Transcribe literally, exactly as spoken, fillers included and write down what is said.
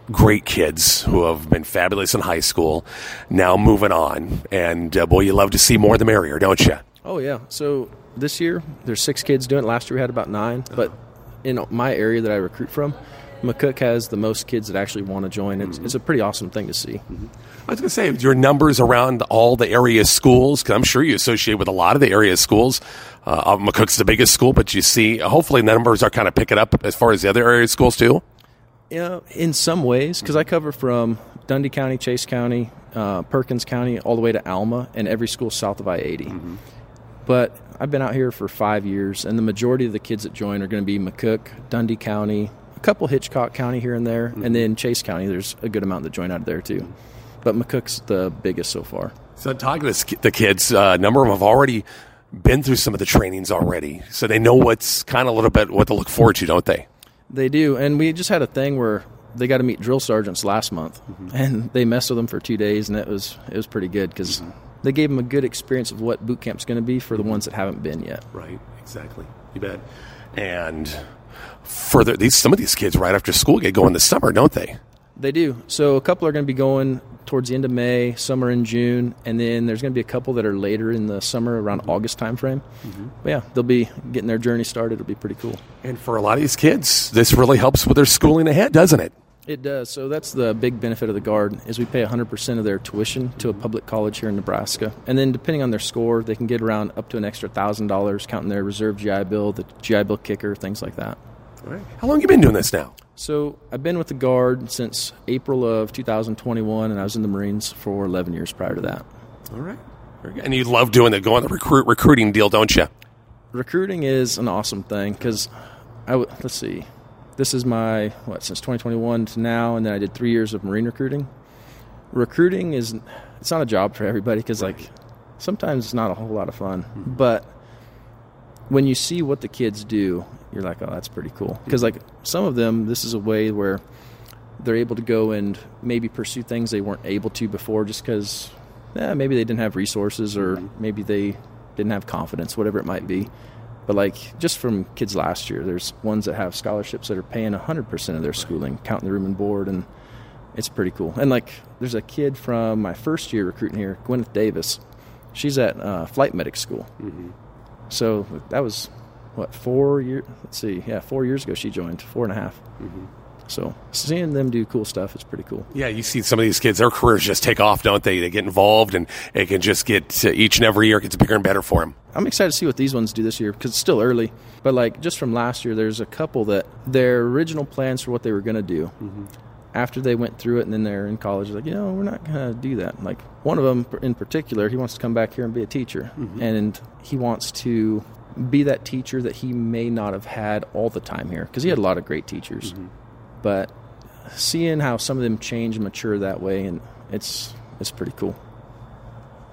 great kids who have been fabulous in high school, now moving on. And, uh, boy, you love to see more the merrier, don't you? Oh, yeah. So this year, there's six kids doing it. Last year we had about nine. But in my area that I recruit from, McCook has the most kids that actually want to join. It's, mm-hmm. it's a pretty awesome thing to see. Mm-hmm. I was going to say, your numbers around all the area schools, because I'm sure you associate with a lot of the area schools. Uh, McCook's the biggest school, but you see, hopefully the numbers are kind of picking up as far as the other area schools too? Yeah, in some ways, because I cover from Dundee County, Chase County, uh, Perkins County, all the way to Alma, and every school south of I eighty. Mm-hmm. But I've been out here for five years, and the majority of the kids that join are going to be McCook, Dundee County, a couple Hitchcock County here and there, mm-hmm. and then Chase County, there's a good amount that join out of there too. But McCook's the biggest so far. So talking to the kids, uh, a number of them have already been through some of the trainings already, so they know what's kind of a little bit what to look forward to, don't they? They do, and we just had a thing where they got to meet drill sergeants last month, mm-hmm. and they messed with them for two days, and it was it was pretty good because mm-hmm. they gave them a good experience of what boot camp's going to be for the ones that haven't been yet. Right, exactly. You bet. And further, these some of these kids right after school get going this summer, don't they? They do. So a couple are going to be going towards the end of May, some are in June, and then there's going to be a couple that are later in the summer, around mm-hmm. August time frame. Mm-hmm. But yeah, they'll be getting their journey started. It'll be pretty cool. And for a lot of these kids, this really helps with their schooling ahead, doesn't it? It does. So that's the big benefit of the Guard is we pay one hundred percent of their tuition to a public college here in Nebraska. And then depending on their score, they can get around up to an extra one thousand dollars, counting their reserve G I Bill, the G I Bill kicker, things like that. All right. How long have you been doing this now? So I've been with the Guard since April of two thousand twenty-one, and I was in the Marines for eleven years prior to that. All right. Very good. And you love doing the going the recruit recruiting deal, don't you? Recruiting is an awesome thing because, I w- let's see, this is my, what, since twenty twenty-one to now, and then I did three years of Marine recruiting. Recruiting is, it's not a job for everybody because, like, sometimes it's not a whole lot of fun. Mm-hmm. But when you see what the kids do, you're like, oh, that's pretty cool. Because, like, some of them, this is a way where they're able to go and maybe pursue things they weren't able to before just because eh, maybe they didn't have resources or maybe they didn't have confidence, whatever it might be. But, like, just from kids last year, there's ones that have scholarships that are paying one hundred percent of their schooling, counting the room and board, and it's pretty cool. And, like, there's a kid from my first year recruiting here, Gwyneth Davis. She's at uh, flight medic school. Mm-hmm. So that was... What, four years? Let's see. Yeah, four years ago she joined, four and a half. Mm-hmm. So seeing them do cool stuff is pretty cool. Yeah, you see some of these kids, their careers just take off, don't they? They get involved, and it can just get, uh, each and every year it gets bigger and better for them. I'm excited to see what these ones do this year because it's still early. But, like, just from last year, there's a couple that their original plans for what they were going to do, mm-hmm. after they went through it and then they're in college, like, you know, we're not going to do that. Like, one of them in particular, he wants to come back here and be a teacher. Mm-hmm. And he wants to be that teacher that he may not have had all the time here because he had a lot of great teachers. Mm-hmm. But seeing how some of them change and mature that way, and it's it's pretty cool.